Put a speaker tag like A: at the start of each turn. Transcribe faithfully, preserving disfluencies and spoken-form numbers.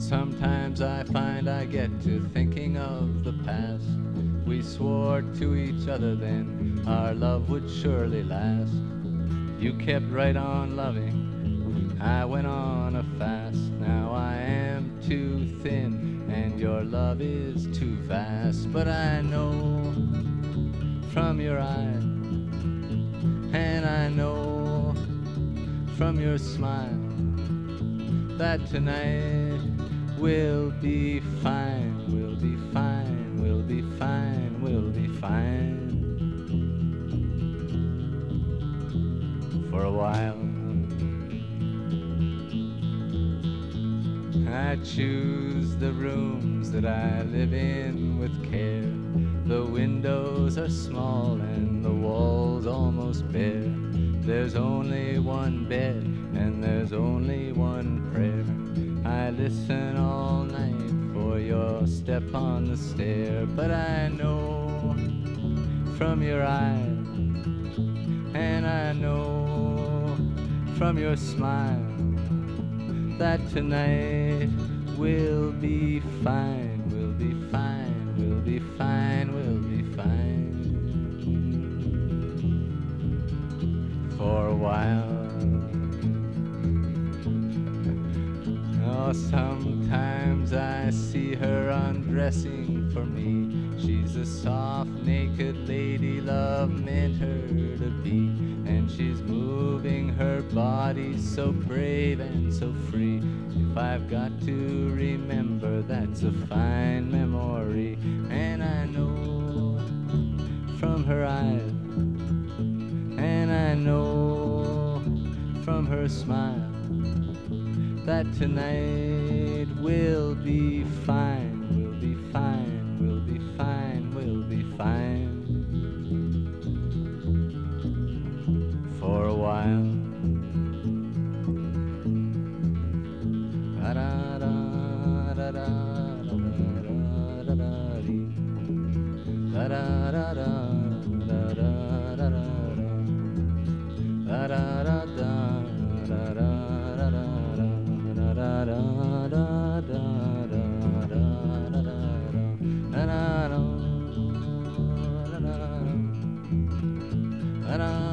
A: Sometimes I find I get to thinking of the past. We swore to each other then our love would surely last. You kept right on loving, I went on a fast. Now I am too thin and your love is too vast. But I know from your eyes, and I know from your smile, that tonight we'll be fine, we'll be fine, we'll be fine, we'll be fine. For a while I choose the rooms that I live in with care. The windows are small and the walls almost bare. There's only one bed and there's only one prayer. I listen all night for your step on the stair. But I know from your eyes, and I know from your smile, that tonight we'll be fine, we'll be fine, we'll be fine, we'll be fine. For a while. Oh, sometimes I see her undressing for me. She's a soft, naked lady love meant her to be. And she's moving her body so brave and so free. If I've got to remember, that's a fine memory. And I know from her eyes, and I know from her smile, that tonight we'll be fine, we'll be fine, we'll be fine, we'll be fine. For a while. Da da